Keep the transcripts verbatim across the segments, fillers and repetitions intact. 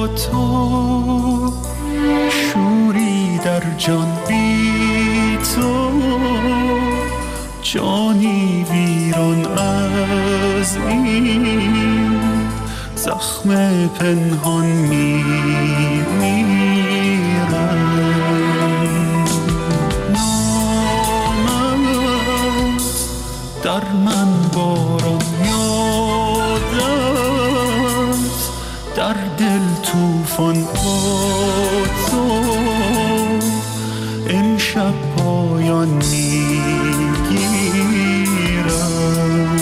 تو شوری در جان بی تو جانی ویران از این زخم پنهان میمیرم نامت در من باران یادت در دل توفان با تو این شب پایان میگیرم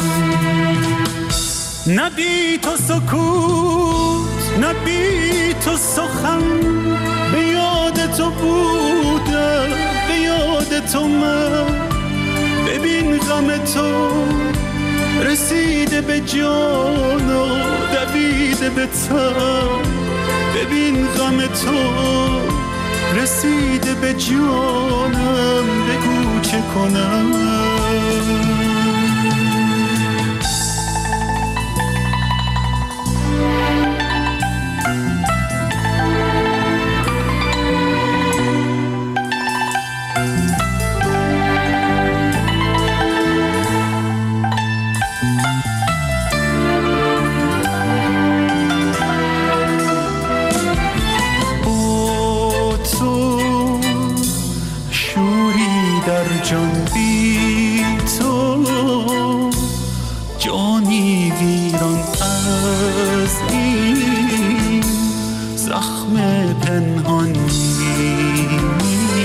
نه بی تو سکوت نه بی تو سخن به یاد تو بوده به یاد تو من ببین غم تو رسیده به جان و دویده به تن ببین غم تو رسیده به جانم بگو چه کنم جان بی تو جانی ویران از این زخم پنهان میمیرم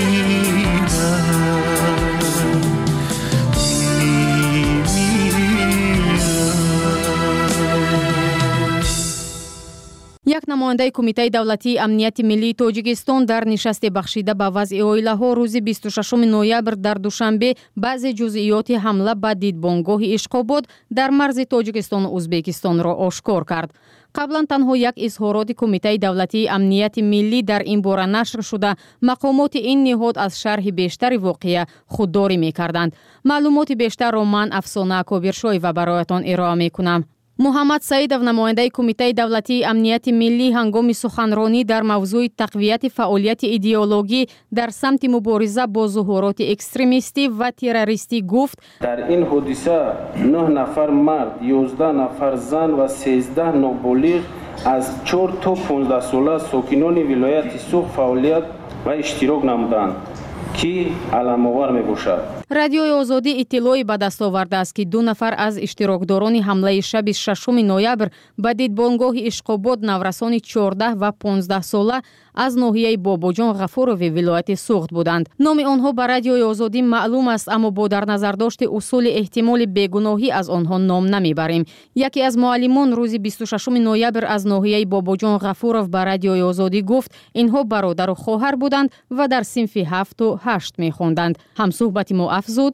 یک نماینده کمیته دولتی امنیت ملی تاجیکستان در نشست بخشیده به وضع اویله‌ها روز بیست و ششم نوامبر در دوشنبه بعضی جزئیات حمله به دیدبانگاه اشقاباد در مرز تاجیکستان و ازبکستان را آشکار کرد. قبلا تنها یک اظهارات کمیته دولتی امنیت ملی در این باره نشر شده مقامات این نهاد از شرح بیشتر واقعه خودداری می‌کردند. معلومات بیشتر را من افسانه کابرشایو برایتان ارائه می‌کنم. محمد سعیدов نماینده کمیته دولتی امنیت ملی هنگام سخنرانی در موضوع تقویت فعالیت ایدئولوژی در سمت مبارزه با ظهورات اکستریمیستی و تروریستی گفت در این حادثه نه نفر مرد، یازده نفر زن و سیزده نابالغ از چهار تا پانزده ساله ساکنان ولایت سوخ فعالیت و اشتراک نمودند که علام‌آور میباشد. رادیوی آزادی اطلاعی به دست آورده است که دو نفر از اشتراکداران حمله شب ششم نوامبر به دیدبانگاه اشقاباد نورسان چهارده و پانزده ساله از ناحیه باباجان غفورov ولایت سوخت بودند. نام آنها به رادیوی آزادی معلوم است اما با در نظر داشت اصول احتمال بیگناهی از آنها نام نمیبریم. یکی از معلمان روز بیست و ششم نوامبر از ناحیه باباجان غفورov به رادیوی آزادی گفت اینها برادر و خواهر بودند و در صنف هفت و هشت میخواندند. همصحبت ما افزود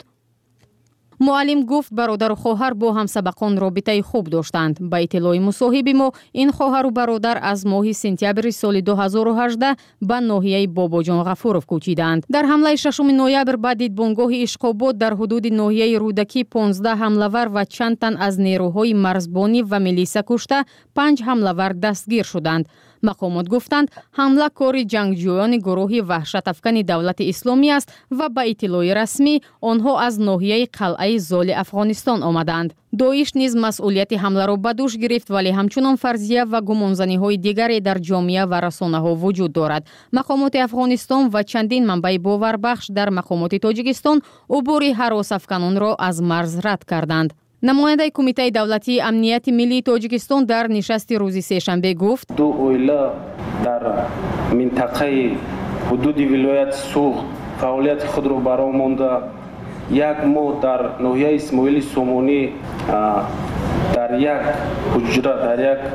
معلم گفت برادر و خواهر با همسبقان رابطه خوب داشتند. با اطلاع مصاحب ما این خواهر و برادر از ماه سپتامبر سال دو هزار و هجده به ناحیه باباجان غفورov کوچیدند. در حمله ششم نوامبر به دیدبانگاه اشقاباد در حدود ناحیه رودکی پانزده حمله‌ور و چند تن از نیروهای مرزبانی و میلیسا کشته پنج حمله‌ور دستگیر شدند. مقامات گفتند حمله کاری جنگجویان گروه وحشت افکن دولت اسلامی است و با اطلاع رسمی آنها از ناحیه قلعه زال افغانستان آمدند. داعش نیز مسئولیت حمله را به دوش گرفت ولی همچنان فرضیه و گمانزنی های دیگری در جامعه و رسانه ها وجود دارد. مقامات افغانستان و چندین منبع باوربخش در مقامات تاجیکستان عبور هراس افکنان را از مرز رد کردند. نماینده کمیته دولتی امنیت ملی تاجیکستان در نشست روز سه‌شنبه گفت دو اویلا در منطقه حدود ولایت سوخت فعالیت خود را برآورده. یک ماه در ناحیه اسماعیل سومانی در یک حجره در یک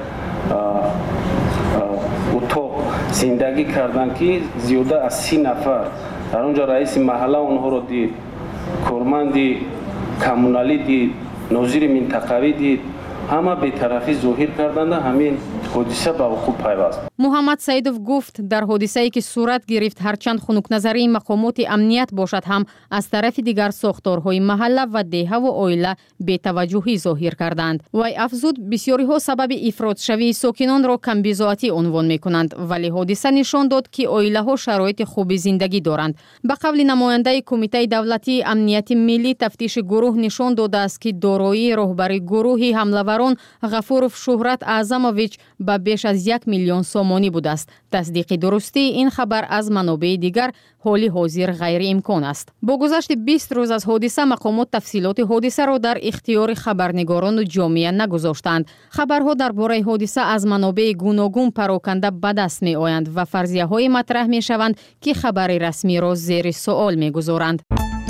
اتاق زندگی کردند که زیاده از سی نفر. در اونجا رئیس محله آنها را دید، کارمند کمونالی دید، ناظر منطقوی دید، همه بی‌طرفی ظاهر کردند. همین ҳодиса ба вуқӯъ пайваст. муҳаммад саидов гуфт, дар ҳодисае ки сурат гирифт, ҳарчанд хунукназарии мақомоти амният бошад ҳам, аз тарафи дигар сохторҳои маҳалла ва деҳаву оила бетаваҷҷӯҳӣ зоҳир карданд. Вай афзуд, бисёриҳо сабаби ифротшавии сокинонро камбизоатӣ унвон мекунанд, вале ҳодиса нишон дод, ки оилаҳо шароити хуби зиндагӣ доранд. Ба қавли намояндаи Кумитаи давлатии амнияти миллӣ, тафтиши гурӯҳ нишон додааст, ки дороии роҳбари гурӯҳи ҳамлаварон Ғафуров Шӯҳрат Аъзамович ба беш аз як миллион сомонӣ будааст. Тасдиқи дурустии ин хабар аз манобеи дигар ҳоли ҳозир ғайриимкон аст. Бо гузашти бист рӯз аз ҳодиса, мақомот тафсилоти ҳодисаро дар ихтиёри хабарнигорону ҷомеа нагузоштанд. Хабарҳо дар бораи ҳодиса аз манобеи гуногун пароканда ба даст меоянд ва фарзияҳое матраҳ мешаванд, ки хабари расмиро зери суол мегузоранд.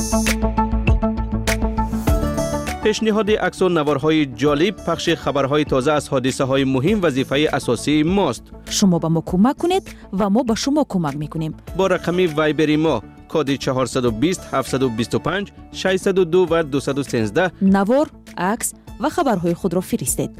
пешниҳоди аксонаварҳои ҷолиб, пахши хабарҳои тоза аз ҳодисаҳои муҳим вазифаи асосии мост. шумо ба мо кӯмак кунед ва мо ба шумо кӯмак мекунем. бо рақами вайбери мо коди чаҳорсаду бист ҳафтсаду бисту панҷ шашсаду ду ва дусаду сенздаҳ навор, акс ва хабарҳои худро фиристед.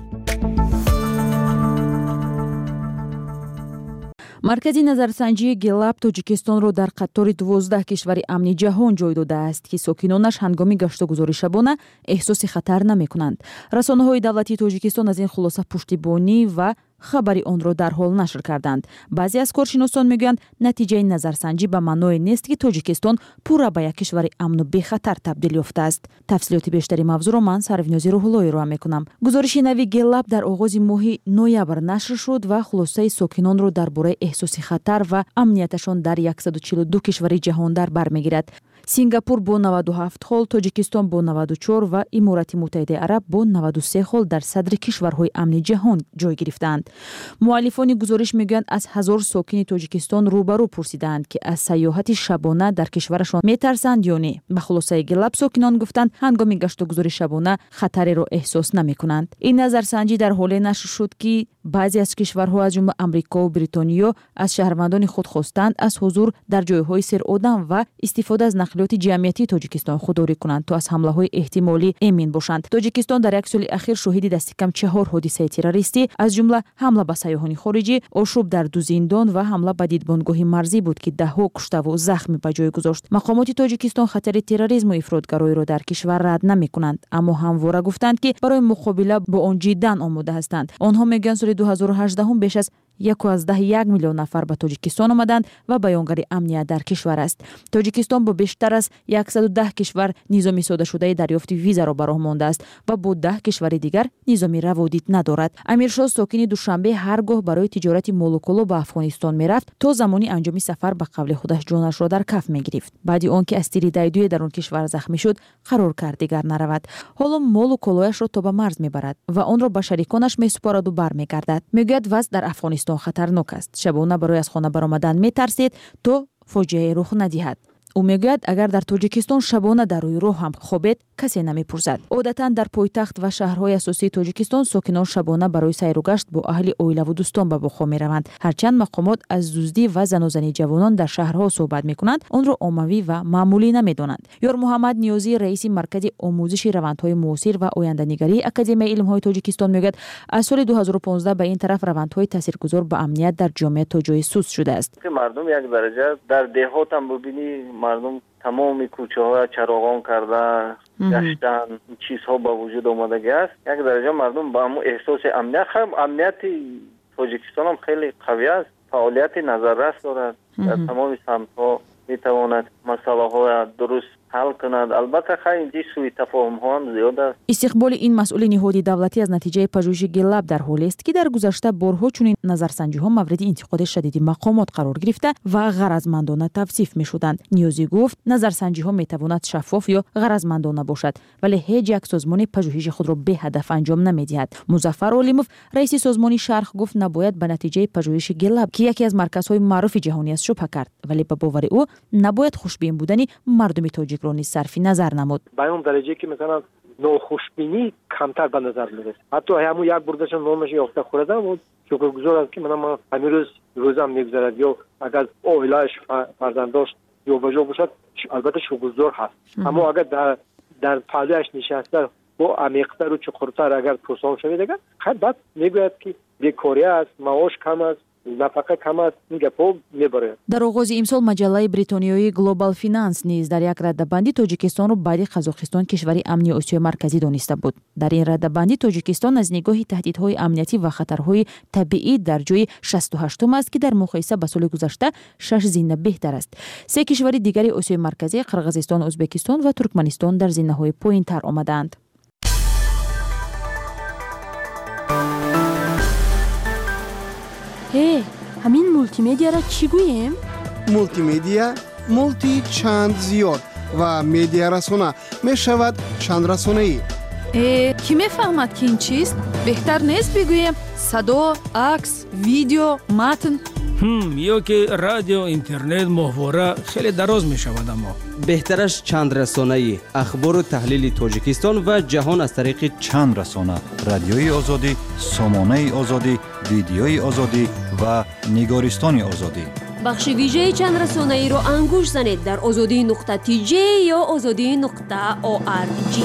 маркази назарсанҷии Геллап Тоҷикистонро дар қатори дувоздаҳ кишвари амни ҷаҳон ҷой додааст, ки сокинонаш ҳангоми гаштугузори шабона эҳсоси хатар намекунанд. Расонаҳои давлатии Тоҷикистон аз ин хулоса пуштибонӣ ва хабари онро дарҳол нашр карданд. баъзе аз коршиносон мегӯянд, натиҷаи назарсанҷӣ ба маъное нест, ки Тоҷикистон пурра ба як кишвари амну бехатар табдил ёфтааст. тафсилоти бештари мавзӯъро ман Сарвинози Рӯҳуллоӣ роҳ мекунам. гузориши нави Геллап дар оғози моҳи ноябр нашр шуд ва хулосаи сокинонро дар бораи эҳсоси хатар ва амнияташон дар яксаду чилу ду кишвари ҷаҳон дар бар мегирад. Сингапур бо наваду ҳафт хол, Тоҷикистон бо наваду чор ва Иморати Муттаҳидаи Араб бо наваду се хол дар садри кишварҳои амни ҷаҳон ҷой гирифтаанд. муаллифони гузориш мегӯянд, аз ҳазор сокини Тоҷикистон рӯбарӯ пурсидаанд, ки аз сайёҳати шабона дар кишварашон метарсанд ё не. ба хулосаи Геллап сокинон гуфтанд, ҳангоми гаштугузори шабона хатареро эҳсос намекунанд. ин назарсанҷӣ дар ҳоле нашр шуд, ки баъзе аз кишварҳо аз ҷумла Амрико ва Бритониё аз шаҳрвандони худ хостанд аз ҳузур дар ҷойҳои серодам ва истифода аз нақлиёти ҷамъиятии Тоҷикистон худдорӣ кунанд, то аз ҳамлаҳои эҳтимолӣ эмин бошанд. Тоҷикистон дар як соли ахир шоҳиди дасти кам чаҳор ҳодисаи террористӣ, аз ҷумла ҳамла ба сайёҳони хориҷӣ, ошӯб дар ду зиндон ва ҳамла ба дидбонгоҳи марзӣ буд, ки даҳҳо куштаву захмӣ ба ҷой гузошт. мақомоти Тоҷикистон хатари терроризму ифротгароиро дар кишвар рад намекунанд, аммо ҳамвора гуфтанд, ки барои муқобила бо он ҷиддан омода ҳастанд. онҳо мегӯянд, соли ду ҳазору ҳаждаҳум беш аз яковоздаҳ як миллион нафар ба Тоҷикистон омаданд ва баёнгари амният дар кишвар аст. Тоҷикистон бо бештар аз яксаду даҳ кишвар низоми содашудаи дарёфти визаро ба роҳ мондааст ва бо даҳ кишвари дигар низоми раводид надорад. Амиршоҳ сокини Душанбе ҳар гоҳ барои тиҷорати молу коло ба Афғонистон мерафт, то замони анҷоми сафар ба қавли худаш ҷонашро дар каф мегирифт. баъди он ки аз тири дайдуе дар он кишвар захмӣ шуд, қарор кард дигар наравад. ҳоло молу колояшро то ба марз мебарад ва онро ба шариконаш месупораду бармегардад. мегӯяд вазъ дар Афғонистон хатарнок аст. шабона барои аз хона баромадан метарсед, то фоҷиае рух надиҳад. ӯ мегӯяд, агар дар Тоҷикистон шабона дар рӯи роҳ ҳам хобед, касе намепурсад. одатан дар пойтахт ва шаҳрҳои асосии Тоҷикистон сокинон шабона барои сайру гашт бо аҳли оилаву дӯстон ба бохо мераванд. ҳарчанд мақомот аз дуздӣ ва занозании ҷавонон дар шаҳрҳо суҳбат мекунанд, онро оммавӣ ва маъмулӣ намедонанд. Ёр Муҳаммад Ниёзӣ, раиси маркази омӯзиши равандҳои муосир ва оянданигарии Академияи илмҳои Тоҷикистон мегӯяд, аз соли ду ҳазору понздаҳ ба ин тараф равандҳои таъсиргузор ба амният дар ҷомеа то ҷои суст шудааст. мардум як дараҷа дар деҳот ҳам бубинӣ, мардум тамоми кӯчаҳоя чароғон карда гаштан чизҳо ба вуҷуд омадаги аст. як дараҷа мардум ба ҳамун эҳсоси амният, хам амнияти Тоҷикистон ҳам хеле қавӣ аст, фаъолияти назаррас дорад, дар тамоми самтҳо метавонад масъалаҳоя дуруст ҳал кунад. албатта хайинҷи сӯи тафоҳумҳо ҳам зиёд аст. истиқболи ин масъули ниҳоди давлатӣ аз натиҷаи пажӯҳиши Геллап дар ҳолест, ки дар гузашта борҳо чунин назарсанҷиҳо мавриди интиқоди шадиди мақомот қарор гирифта ва ғаразмандона тавсиф мешуданд. Ниёзӣ гуфт, назарсанҷиҳо метавонад шаффоф ё ғаразмандона бошад, вале ҳеҷ як созмоне пажӯҳиши худро беҳадаф анҷом намедиҳад. Музаффар Олимов, раиси созмони Шарх, гуфт, набояд ба натиҷаи пажӯҳиши Геллап, ки яке аз марказҳои маъруфи ҷаҳонӣ аст, шубҳа кард, вале ба бовари ӯ набояд хушбин будани мардуми тоҷикро низ сарфи назар намуд. ба он дараҷае ки مثلا нохушбинӣ камтар ба назар мерасад. ҳатто ҳамун як бурдашон номаш ёфта хӯрадам, шукргузор аст ки мана ҳамин рӯз рӯзам мегузарад, ё агар оилааш фарзандош ёбаҷо бошад, албатта шукргузор ҳаст. аммо агар дар дар паллуяш нишаста бо амиқтару чуқуртар агар пурсон шавед, агар баъд мегӯяд ки бекорӣ аст, маош кам аст, нафақа кам аст, ин гапҳо мебарояд. дар оғози имсол маҷаллаи бритониёи Global Finance низ дар як раддабандӣ Тоҷикистонро баъди Қазоқистон кишвари амни Осиёи марказӣ дониста буд. дар ин раддабандӣ Тоҷикистон аз нигоҳи таҳдидҳои амниятӣ ва хатарҳои табиӣ дар ҷойи шасту ҳаштум аст, ки дар муқоиса ба соли гузашта шаш зинна беҳтар аст. се кишвари дигари Осиёи марказӣ Қирғизистон, Ӯзбекистон ва Туркманистон дар зиннаҳои поинтар омадаанд. ҳе, ҳамин мултимедиаро чӣ гӯем? мултимедия мулти чанд зиёд ва медиарасона мешавад чандрасонаӣ. э кӣ мефаҳмад ки ин чист? беҳтар нест бигӯем садо, акс, видео, матн. ҳм ё ки радио, интернет, моҳвора хеле дароз мешавад. Аммо беҳтараш чандрасонаӣ, ахбору таҳлили Тоҷикистон ва ҷаҳон аз тариқи чандрасона, радиои озодӣ, сомонаи озодӣ, видеои озодӣ ва нигористони озодӣ. бахши вижаи чандрасонаиро ангуш занед дар озодӣ нуқта ти ҷе ё озодӣ нуқта о ар ҷи.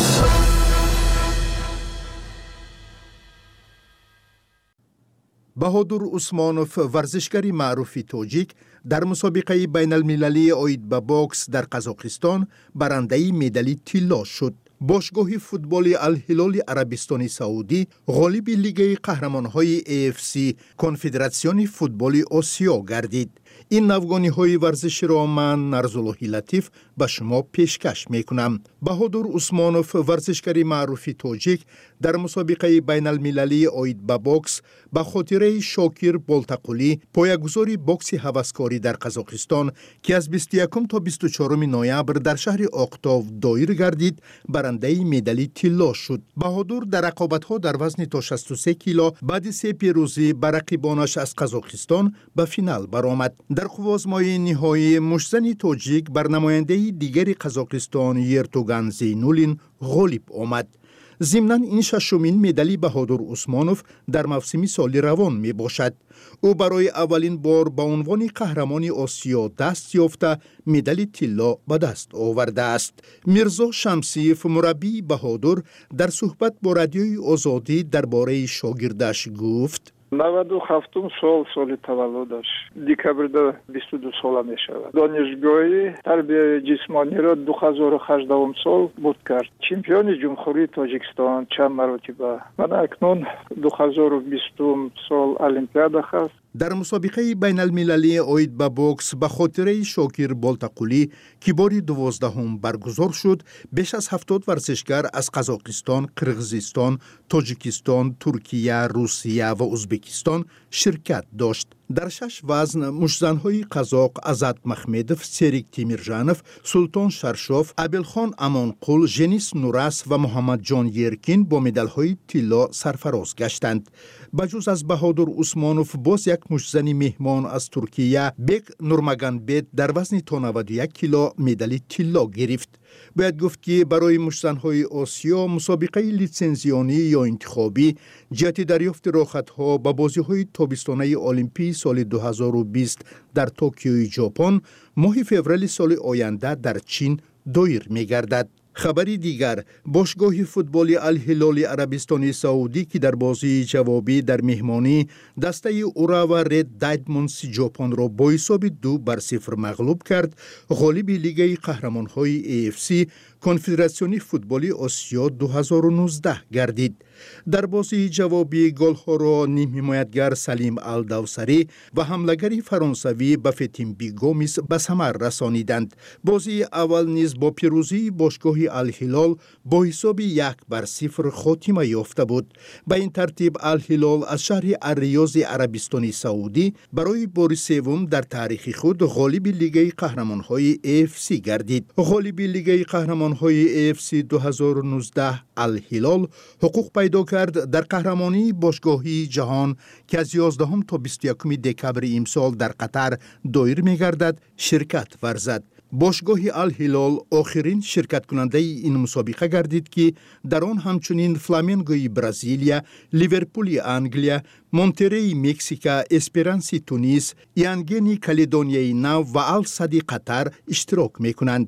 баҳодур Усмонов, варзишгари маъруфи тоҷик, дар мусобиқаи байналмилалии оид ба бокс дар Қазоқистон барандаи медали тилло шуд. бошгоҳи футболи Ал-Ҳилоли Арабистони Саудӣ ғолиби Лигаи қаҳрамонҳои эй эф си, Конфедератсиони футболи Осиё гардид. ин навгониҳои варзиширо ман Нарзуллоҳи Латиф ба шумо пешкаш мекунам. баҳодур Усмонов, варзишгари маъруфи тоҷик, дар мусобиқаи байналмилалии оид ба бокс ба хотираи Шокир Болтақулӣ, поягузори бокси ҳаваскорӣ дар Қазоқистон, ки аз бисту якум то бисту чоруми ноябр дар шаҳри Оқтов доир гардид, барандаи медали тилло шуд. баҳодур дар рақобатҳо дар вазни то шасту се кило баъди се пирӯзӣ ба рақибонаш аз Қазоқистон ба финал баромад. дар қуввозмоии ниҳоӣ мушзани тоҷик бар намояндаи дигари Қазоқистон Ертуган Зейнуллин ғолиб омад. зимнан ин шашумин медали баҳодур Усмонов дар мавсими соли равон мебошад. ӯ барои аввалин бор ба унвони қаҳрамони Осиё даст ёфта медали тилло ба даст овардааст. Мирзо Шамсиев, мураббии баҳодур, дар суҳбат бо радиои Озодӣ дар бораи шогирдаш гуфт: наваду ҳафтум сол соли таваллудаш, декабрда бисту ду сола мешавад. Донишгоҳи тарбияи ҷисмониро ду ҳазору ҳаждахум сол буд кард. чемпиони ҷумҳурии Тоҷикистон чанд маротиба. Мана акнун ду ҳазору бистум сол олимпиада хаст. дар мусобиқаи байналмилалии оид ба бокс ба хотираи Шокир Болтақулӣ, ки бори дувоздаҳум баргузор шуд, беш аз ҳафтод варзишгар аз Қазоқистон, Қирғизистон, Тоҷикистон, Туркия, Русия ва Ӯзбекистон ширкат дошт. дар шаш вазн мушзанҳои қазоқ Азат Махмедов, Серик Тимиржанов, Султон Шаршов, Абелхон Амонқул, Женис Нурас ва Муҳаммадҷон Еркин бо медалҳои тилло сарфароз гаштанд. ба ҷуз аз баҳодур Усмонов, боз як мушзани меҳмон аз Туркия, Бек Нурмаганбет, дар вазни то наваду як кило медали тилло гирифт. бояд гуфт, ки барои мушзанҳои Осиё мусобиқаи литсензионӣ ё интихобӣ ҷиҳати дарёфти рохатҳо ба бозиҳои тобистонаи Олимпии соли ду ҳазору бист дар Токиои Ҷопон моҳи феврали соли оянда дар Чин доир мегардад. хабари дигар, бошгоҳи футболи Ал-Ҳилоли Арабистони Саудӣ, ки дар бозии ҷавобӣ дар меҳмонӣ дастаи Урава Ред Даймондси Ҷопонро бо ҳисоби ду бар сифр мағлуб кард, ғолиби Лигаи қаҳрамонҳои эй эф си, Конфедератсиони футболи Осиё ду ҳазору нуздаҳ гардид. дар бозии ҷавобӣ голҳоро нимҳимоятгар Салим Алдавсарӣ ва ҳамлагари фаронсавӣ Бафетимби Гомес ба самар расониданд. бозии аввал низ бо пирӯзии бошгоҳи Ал-Ҳилол бо ҳисоби як бар сифр хотима ёфта буд. ба ин тартиб Ал-Ҳилол аз шаҳри Ар-Риёзи Арабистони Саудӣ барои бори севум дар таърихи худ ғолиби Лигаи қаҳрамонҳои эй эф си гардид. ғолиби Лигаи қаҳрамонҳои эй эф си ду ҳазору нуздаҳ Ал-Ҳилол ҳуқуқ пайдо кард дар қаҳрамонии бошгоҳии ҷаҳон, ки аз ёздаҳум то бисту якуми декабри имсол дар Қатар доир мегардад, ширкат варзад. бошгоҳи Ал-Ҳилол охирин ширкаткунандаи ин мусобиқа гардид, ки дар он ҳамчунин Фламенгои Бразилия, Ливерпули Англия, Монтереи Мексика, Эсперанси Тунис, Иангени Каледонияи Нав ва Ал-Сади Қатар иштирок мекунанд.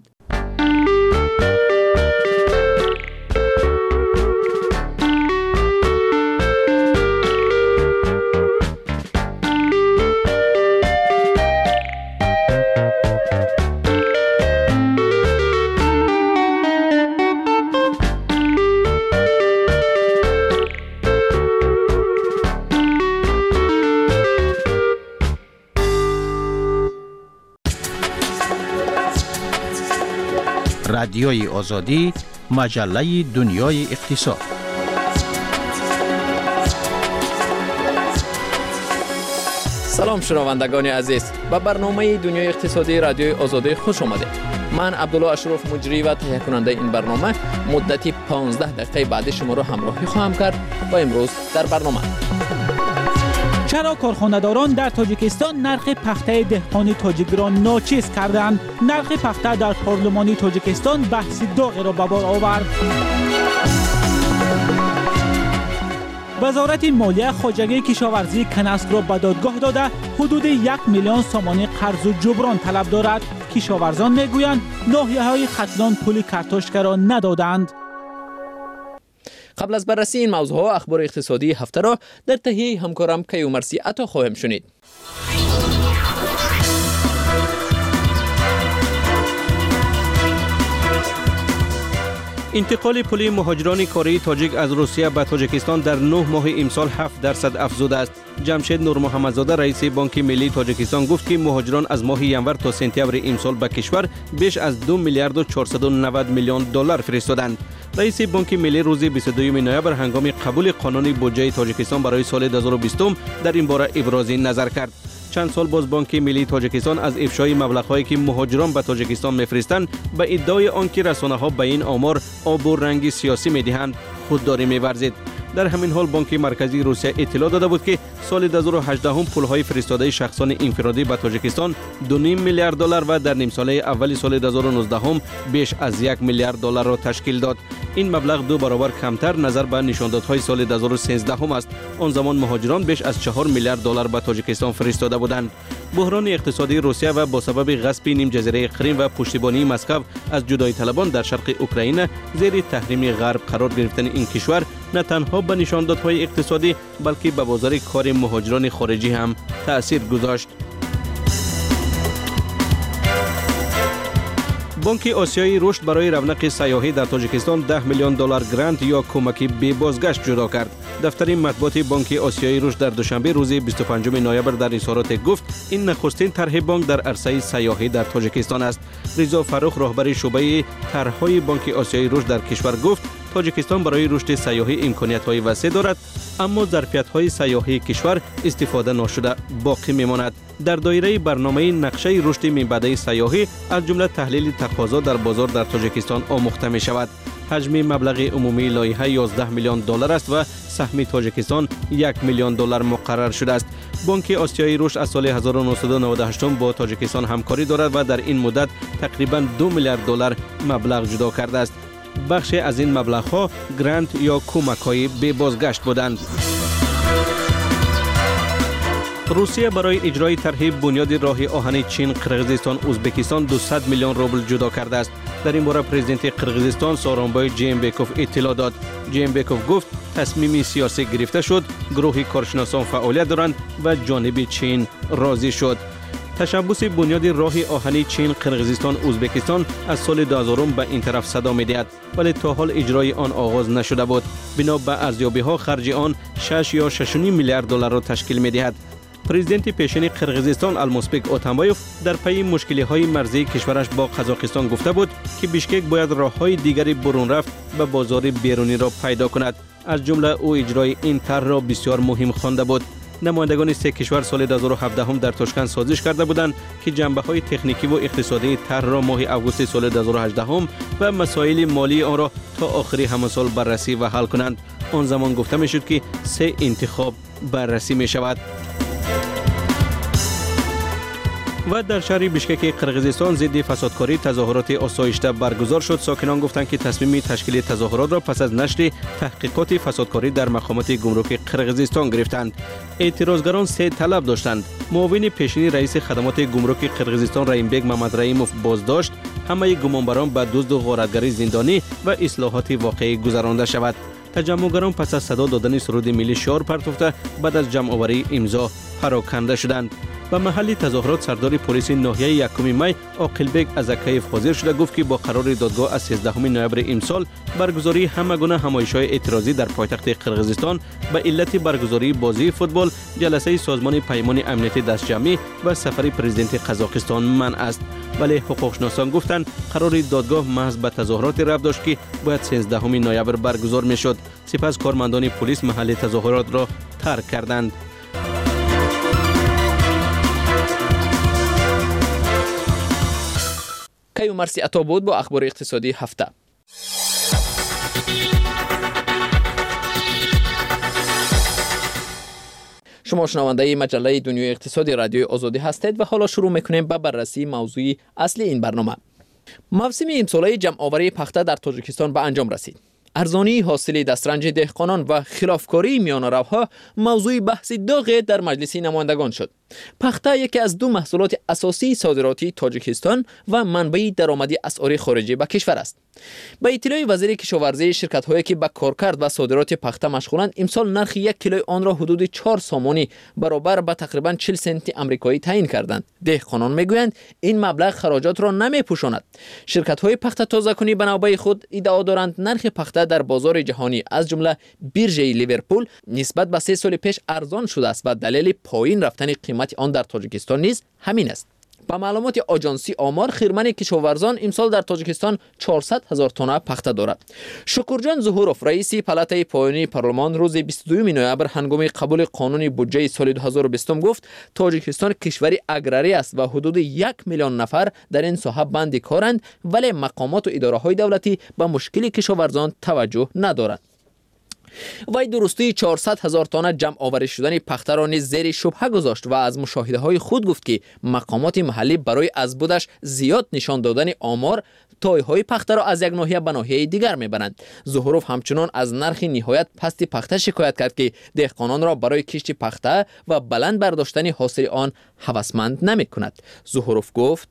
رادیوی آزادی، مجله دنیای اقتصاد. سلام شنوندگان عزیز، به برنامه دنیای اقتصادی رادیوی آزادی خوش آمدید. من عبدالله اشرف مجری و تهیه کننده این برنامه مدتی پانزده دقیقه بعد شما را همراهی خواهم کرد و امروز در برنامه: چرا کارخانه‌داران در تاجیکستان نرخ پخته دهقانی تاجیک را ناچیز کردند؟ نرخ پخته در پارلمانی تاجیکستان بحث داغی را به بار آورد. وزارت مالیه خواجگی کشاورزی کنسک را به دادگاه داده حدود یک میلیون سامانه قرض و جبران طلب دارد. کشاورزان میگویند ناحیه‌های ختلان پول کارتوشک را ندادند. قبل از بررسی این موضوع ها اخبار اقتصادی هفته را در تهیه همکارم کیومرسی عطا خواهیم شنید. انتقال پول مهاجران کاری تاجیک از روسیه به تاجیکستان در نه ماه امسال هفت درصد افزوده است. جمشید نور محمدزاده رئیس بانک ملی تاجیکستان گفت که مهاجران از ماه ینور تا سپتامبر امسال به کشور بیش از دو میلیارد و چهارصد و نود میلیون دلار فرستادند. رئیس بانک ملی روز بیست و دوم نوامبر هنگام قبول قانون بودجه تاجیکستان برای سال دو هزار و بیست در این باره ابراز نظر کرد. چند سال باز بانک ملی تاجیکستان از افشای مبلغ‌هایی که مهاجران به تاجیکستان می‌فرستند به ادعای آنکه رسانه‌ها به این آمار آب و رنگ سیاسی می‌دهند خودداری می‌ورزید. در همین حال بانک مرکزی روسیه اطلاع داده بود که سال دو هزار و هجده هم پول‌های فرستاده شخصان انفرادی به تاجیکستان دو و نیم میلیارد دلار و در نیم ساله اول سال دو هزار و نوزده هم بیش از یک میلیارد دلار را تشکیل داد. این مبلغ دو برابر کمتر نظر به نشاندادهای سال دو هزار و سیزده هم است. آن زمان مهاجران بیش از چهار میلیارد دلار به تاجیکستان فرستاده بودند. بحران اقتصادی روسیه و با سبب غصب نیم جزیره کریم و پشتیبانی مسکو از جدایی طلبان در شرق اوکراین زیر تحریم غرب قرار گرفتن این کشور نه تنها به نشاندادهای اقتصادی بلکه به بازار کار مهاجران خارجی هم تأثیر گذاشت. بانک آسیایی رشد برای رونق سیاحی در تاجیکستان ده میلیون دلار گرانت یا کمک بی بازگشت جدا کرد. دفتر مطبوعات بانک آسیایی رشد در دوشنبه روز بیست و پنجم نوامبر در اظهارات گفت این نخستین طرح بانک در عرصه سیاحی در تاجیکستان است. رضا فروخ راهبر شعبه طرح‌های بانک آسیایی رشد در کشور گفت تاجیکستان برای رشد سیاحی امکانیت‌های وسیع دارد، اما ظرفیت‌های سیاحی کشور استفاده نشده باقی می‌ماند. در دایره برنامه نقشه رشد منبع سیاحی از جمله تحلیل تقاضا در بازار در تاجیکستان آموخته می‌شود. حجم مبلغ عمومی لایحه یازده میلیون دلار است و سهم تاجیکستان یک میلیون دلار مقرر شده است. بانک آسیایی رشد از سال هزار و نهصد و نود و هشت با تاجیکستان همکاری دارد و در این مدت تقریباً دو میلیارد دلار مبلغ جدا کرده است. بخش از این مبلغ‌ها گرانت یا کمک‌های بی بازگشت بودند. روسیه برای اجرای طرح بنیاد راه آهن چین، قرقیزستان، ازبکستان دویست میلیون روبل جدا کرده است. در این باره پرزیدنت قرقیزستان سورونبای جیمبکوف اطلاع داد. جیمبکوف گفت تصمیم سیاسی گرفته شد، گروه کارشناسان فعالیت دارند و جانب چین راضی شد. تشبث بنیاد راه آهنی چین، قرقیزستان، ازبکستان از سال دو هزار به این طرف صدا می‌دهد، ولی تا حال اجرای آن آغاز نشده بود. بنا به ارزیابی‌ها خرج آن شش یا شش و نیم میلیارد دلار را تشکیل می‌دهد. پرزیدنت پیشین قرقیزستان المسبک اوتانبایوف در پی مشکل‌های مرزی کشورش با قزاقستان گفته بود که بیشکک باید راه‌های دیگری برون رفت و بازار بیرونی را پیدا کند. از جمله او اجرای این طرح را بسیار مهم خوانده بود. نمایندگان سه کشور سال دو هزار و هفده هم در تاشکند سازش کرده بودند که جنبه‌های تکنیکی و اقتصادی طرح را ماه آگوست سال دو هزار و هجده هم و مسائل مالی آن را تا آخر همان سال بررسی و حل کنند. آن زمان گفته می‌شد که سه انتخاب بررسی می‌شود. و در شهر بیشکک قرقیزستان ضد فسادکاری تظاهرات آسایشته برگزار شد. ساکنان گفتند که تصمیم تشکیل تظاهرات را پس از نشر تحقیقات فسادکاری در مقامات گمرک قرقیزستان گرفتند. اعتراضگران سه طلب داشتند: معاون پیشین رئیس خدمات گمرک قرقیزستان رحیمبک محمد رحیموف بازداشت، همه گمانبران به دزد و غارتگری زندانی و اصلاحات واقعی گذرانده شود. تجمعگران پس از صدا دادن سرود ملی شعار پرتافته بعد از جمع‌آوری امضا پراکنده شدند. به محل تظاهرات سردار پلیس ناحیه یکم می عاقلبک ازکیف حاضر شده گفت که با قرار دادگاه از سیزدهم نوامبر امسال برگزاری همگونه همایش‌های اعتراضی در پایتخت قرقیزستان به علت برگزاری بازی فوتبال، جلسه سازمان پیمان امنیت دستجمعی و سفر پرزیدنت قزاقستان منع است. ولی حقوقشناسان گفتند قرار دادگاه محض به تظاهرات ربط داشت که باید سیزدهم نوامبر برگزار میشد. سپس کارمندان پلیس محل تظاهرات را ترک کردند. کیو مرسی عطا بود با اخبار اقتصادی هفته. شما شنونده مجله دنیای اقتصادی رادیوی آزادی هستید و حالا شروع میکنیم به بررسی موضوع اصلی این برنامه. موسم امساله جمع آوری پخته در تاجیکستان به انجام رسید. ارزانی حاصل دسترنج دهقانان و خلافکاری میان روها موضوع بحث داغ در مجلس نمایندگان شد. پخته یکی از دو محصولات اساسی صادراتی تاجیکستان و منبع درآمدی اسعار خارجی به کشور است. با اطلاع وزیر کشاورزی، شرکت‌هایی که به کارکرد و صادرات پخته مشغولند امسال نرخ یک کیلوی آن را حدود چهار سامانی برابر به تقریبا چهل سنت آمریکایی تعیین کردند. دهقانان میگویند این مبلغ خراجات را نمیپوشاند. شرکت‌های پخته تازه‌کنی به نوبه خود ادعا دارند نرخ پخته در بازار جهانی از جمله بیرژه لیورپول نسبت به سه سال پیش ارزان شده است و دلیل پایین رفتن قیمت آن در تاجیکستان نیز همین است. با معلومات آژانسی آمار، خیرمن کشاورزان امسال در تاجیکستان چهارصد هزار تن پخته دارد. شکرجان ظهوروف، رئیس پالاتای پایانی پارلمان، روز بیست و دوم نوامبر هنگام قبول قانون بودجه سال دو هزار و بیست گفت تاجیکستان کشوری اگراری است و حدود یک میلیون نفر در این ساحه بند کارند، ولی مقامات و اداره‌های دولتی به مشکل کشاورزان توجه ندارند. وی درستی چهارصد هزار تن جمع آوری شدن پخته را نیز زیر شبهه گذاشت و از مشاهده های خود گفت که مقامات محلی برای از بودش زیاد نشان دادن آمار تایهای پخته را از یک ناحیه به ناحیه دیگر میبرند. ظهوروف همچنان از نرخ نهایت پست پخته شکایت کرد که دهقانان را برای کشت پخته و بلند برداشتن حاصل آن هوسمند نمی کند. ظهوروف گفت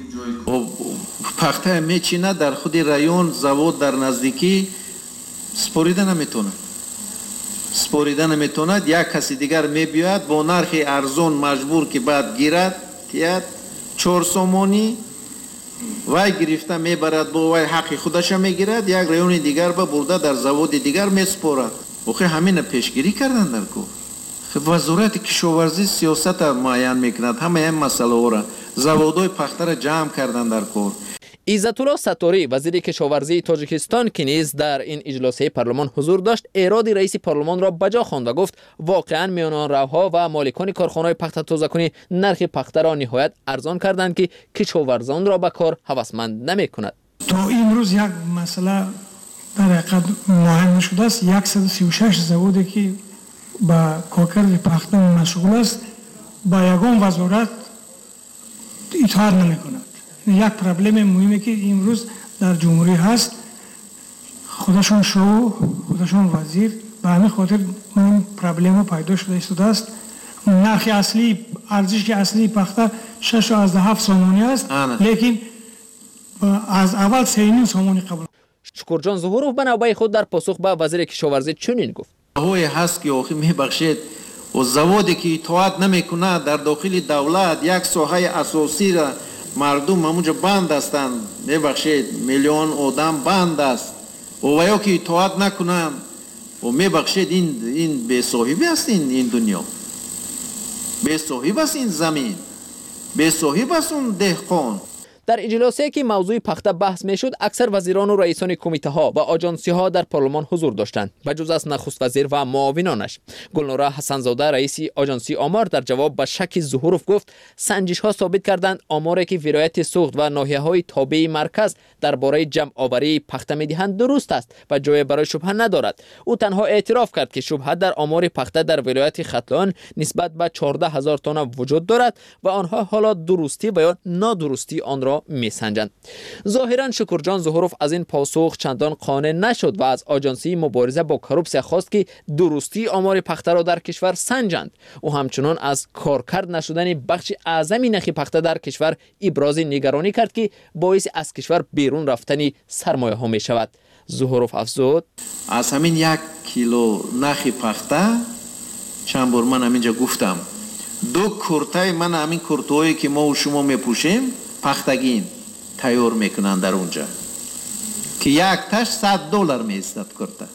پخته میچینه در خود رایون زواد در نزدیکی سپوریده نمیتونه سپوریده نمیتوند یک کسی دیگر میبیاید با نرخ ارزون مجبور که بعد گیرد تیاد چهار سومانی وای گرفته میبرد با وای حق خودش میگیرد یک رایون دیگر به برده در زواد دیگر میسپورد. بخی همین پیشگیری کردن در کو خب وزارت کشاورزی سیاست معین میکند همه این مسئله ها را زوادهای پخته را جمع کردن در کار. عزت‌الله ستاری، وزیر کشاورزی تاجیکستان که نیز در این اجلاس پارلمان حضور داشت، ایراد رئیس پارلمان را بجا خواند و گفت واقعا میان روها و مالکان کارخانه‌های پخته تازه‌کنی نرخ پخته را نهایت ارزان کردند که کشاورزان را به کار هوسمند نمی‌کند. تا امروز یک مسئله در حقیقت مهم شده است. صد و سی و شش زوادی که با کارکرد پخته مشغول است با یگان وزارت اطاعت نمی‌کند. یک پرابلم مهمی که امروز در جمهوری هست، خودشون شو خودشون وزیر به همین خاطر این پرابلم پیدا شده شده است. نرخ اصلی ارزش اصلی پخته شش و هفت سامانی است، لیکن از اول سه و نیم سامانی قبول. شکرجان ظهوروف به نوبه خود در پاسخ به وزیر کشاورزی چنین گفت: هوی هست که آخی میبخشید و زوادی که اطاعت نمیکنه در داخل دولت یک ساحه اساسی را مردم همونجا بند هستند، میبخشید میلیون آدم بند است و ویا که اطاعت نکنن و میبخشید این این به صاحبی است این این دنیا، به صاحب است این زمین، به صاحب است اون دهقان. در اجلاسی که موضوع پخته بحث میشد، اکثر وزیران و رئیسان کمیته ها و آژانسی ها در پارلمان حضور داشتند، بجز از نخست وزیر و معاونانش. گلنوره حسن‌زاده، رئیس آژانسی آمار، در جواب به شک ظهوروف گفت سنجش ها ثابت کردند آماری که ولایت سوخت و ناحیه های تابع مرکز درباره جمع آوری پخته میدهند درست است و جای برای شبهه ندارد. او تنها اعتراف کرد که شبهه در آمار پخته در ولایت ختلان نسبت به چهارده هزار تن وجود دارد و آنها حالا درستی و یا نادرستی آن را میسنجند. ظاهرا شکرجان ظهوروف از این پاسخ چندان قانع نشد و از آژانسی مبارزه با کروپسیا خواست که درستی آمار پخته را در کشور سنجند. او همچنان از کارکرد نشدن بخش اعظمی نرخ پخته در کشور ابراز نگرانی کرد که باعث از کشور بیرون رفتن سرمایه ها می شود. ظهوروف افزود: از همین یک کیلو نرخ پخته چند بار من همینجا گفتم دو کرته من همین کرته‌ای که ما و شما میپوشیم پختگین تیار میکنن در اونجا که یک تاش صد دلار میستد کرته،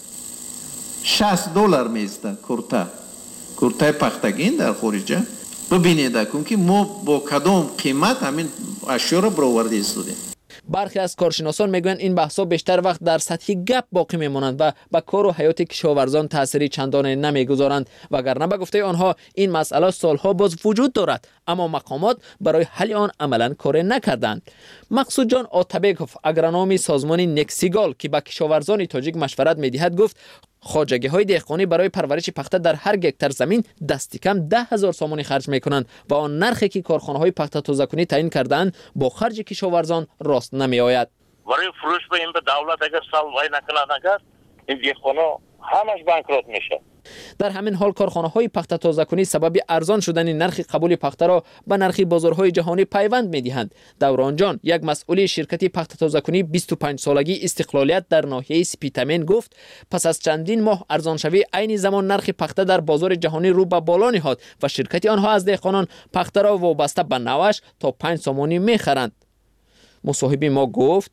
شصت دلار میستد کرته کرته پختگین در خارجه. ببینید کن که ما با کدام قیمت همین اشیا را برآورده ایستادیم. برخی از کارشناسان میگویند این بحث‌ها بیشتر وقت در سطح گپ باقی میمانند و به کار و حیات کشاورزان تأثیری چندانی نمیگذارند، وگرنه به گفته آنها این مسئله سالها باز وجود دارد اما مقامات برای حل آن عملا کاری نکردند. مقصود جان آتابکوف، اگرونوم سازمان نکسیگال که به کشاورزان تاجیک مشورت میدهد، گفت خواجگی های دهقانی برای پرورش پخته در هر گکتر زمین دستی کم ده هزار سامانی خرج میکنند و آن نرخی که کارخانه های پخته تازه‌کنی تعیین کردند با خرج کشاورزان راست نمی آید. برای فروش به این به دولت اگر سالوای نکنه نکرد این دهقانا همش بانکرات میشه. در همین حال کارخانه های پخته تازه‌کنی سبب ارزان شدن نرخ قبول پخته را به نرخ بازارهای جهانی پیوند می‌دهند. دوران جان، یک مسئول شرکت پخته تازه‌کنی بیست و پنج سالگی استقلالیت در ناحیه سپیتامین گفت پس از چندین ماه ارزان شوی عین زمان نرخ پخته در بازار جهانی رو به بالا نهاد و شرکت آنها از دهقانان پخته را وابسته به نوش تا پنج سامانی می‌خرند. مصاحبه ما گفت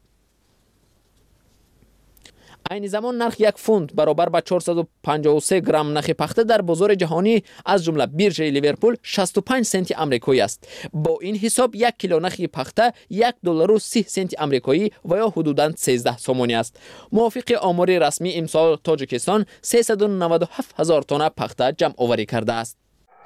این زمان نرخ یک فونت برابر با چهارصد و پنجاه و سه گرم نخ پخته در بازار جهانی از جمله بیرژه لیورپول شصت و پنج سنت آمریکایی است. با این حساب یک کیلو نخ پخته یک دلار و سی سنت آمریکایی و یا حدوداً سیزده سومانی است. موافق آمار رسمی امسال تاجیکستان سیصد و نود و هفت هزار تن پخته جمع آوری کرده است.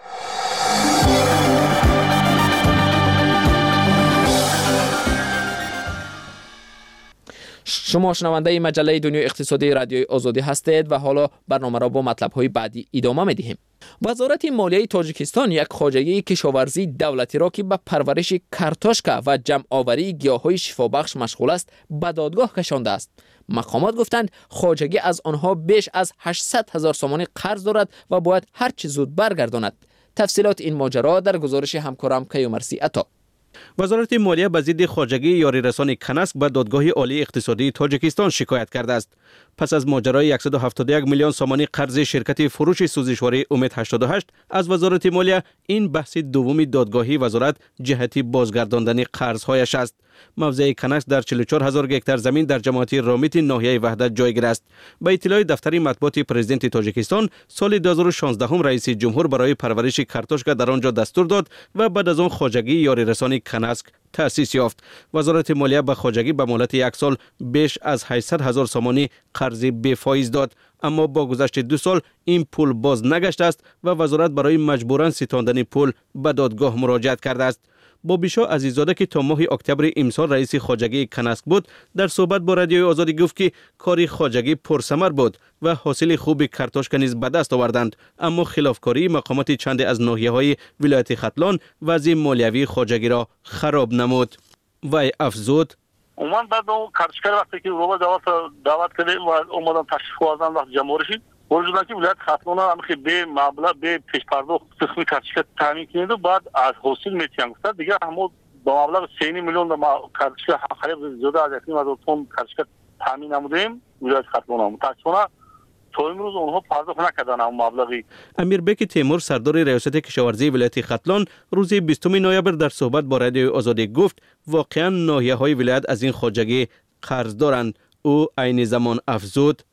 شما شنونده مجله دنیای اقتصادی رادیوی آزادی هستید و حالا برنامه را با مطلب‌های بعدی ادامه می‌دهیم. وزارت مالیه تاجیکستان یک خواجگی کشاورزی دولتی را که به پرورش کارتوشکا و جمع آوری گیاه‌های شفابخش مشغول است به دادگاه کشانده است. مقامات گفتند خواجگی از آنها بیش از هشتصد هزار سومانی قرض دارد و باید هر چه زود برگرداند. تفصیلات این ماجرا در گزارش همکارم کیومرسی عطا. وزارت مالیه به ضد خواجگی یاری رسانی کنسک به دادگاه عالی اقتصادی تاجیکستان شکایت کرده است. پس از ماجرای صد و هفتاد و یک میلیون سامانی قرض شرکت فروش سوزشواری امید هشتاد و هشت از وزارت مالیه، این بحث دومی دادگاهی وزارت جهتی بازگرداندن قرض‌هایش است. موضع کنسک در چهل و چهار هزار گکتر زمین در جماعتی رامیت ناحیه وحدت جایگیر است. به اطلاع دفتر مطبوعات پرزیدنت تاجیکستان، سال دو هزار و شانزده هم رئیس جمهور برای پرورش کارتوشکا در آنجا دستور داد و بعد از آن خواجگی یاری رسانی کنسک تأسیس یافت. وزارت مالیه به خواجگی به مهلت یک سال بیش از هشتصد هزار سامانی قرض بی فایز داد، اما با گذشت دو سال این پول باز نگشته است و وزارت برای مجبوراً ستاندن پول به دادگاه مراجعت کرده است. بابیشا عزیزاده که تا ماه اکتبر امسال رئیس خواجگی کنسک بود، در صحبت با رادیوی آزادی گفت که کاری خواجگی پرثمر بود و حاصل خوب کارتوشکا نیز به دست آوردند، اما خلافکاری مقامات چند از ناحیه‌های ولایت ختلان وضع مالیوی خواجگی را خراب نمود. وی افزود: اومد بعد اون کارتوشکا وقتی که بابا دعوت دعوت کردیم و اومدن تشریف آوردن وقت جمهوری شد، ورجونا که ولایت ختلان هم که به مبلغ به پیش پرداخت قسمی کارتوشکا تامین کرد و بعد از حاصل میتیان گفت دیگه همون با مبلغ سه میلیون ما کارتوشکا خرید زیاده از یک هزار تن کارتوشکا تامین نمودیم ولایت ختلان هم تاسونا تا امروز اونها پرداخت نکردن اون مبلغی. امیربک تیمور سردار ریاست کشاورزی ولایت ختلان روز بیستم نوامبر در صحبت با رادیوی آزادی گفت واقعا ناحیه‌های ولایت از این خواجگی قرض دارند. او عین زمان افزود: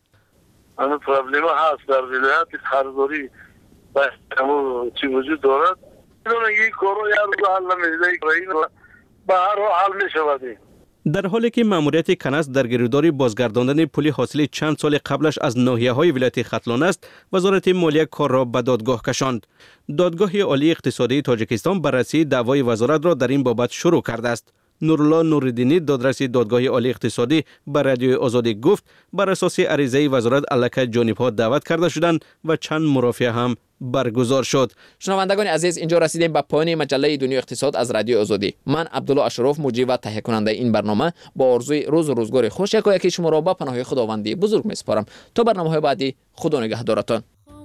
اما پرابلم هست در ولایت خرزداری و همون چی وجود دارد. اینو این کارو یا رو حل نمیده این به هر حال میشود. در حالی که ماموریت کنسک در گیروداری بازگرداندن پول حاصل چند سال قبلش از ناحیه‌های ولایت ختلان است، وزارت مالیه کار را به دادگاه کشاند. دادگاه عالی اقتصادی تاجیکستان بررسی دعوای وزارت را در این بابت شروع کرده است. نورالله نوردینی دادرس دادگاه عالی اقتصادی بر رادیوی آزادی گفت بر اساس عریضه وزارت الکه جانب‌ها دعوت کرده شدند و چند مرافعه هم برگزار شد. شنوندگان عزیز، اینجا رسیدیم به پایان مجله دنیای اقتصاد از رادیو آزادی. من عبدالله اشرف مجری و تهیه کننده این برنامه با آرزوی روز و روزگار خوش یکایک شما را به پناه خداوندی بزرگ میسپارم. تا برنامه‌های بعدی، خدا نگهدارتان.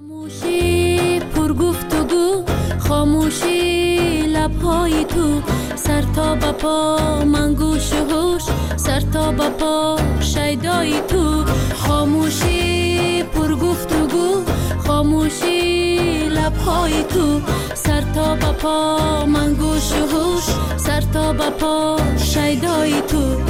خاموشی پرگفتگو، خاموشی لب‌های تو، سر تا به پا من گوش و هوش، سر تا به پا شیدای تو. خاموشی پرگفتگو، خاموشی لب‌های تو، سر تا به پا من گوش و هوش، سر تا به پا شیدای تو.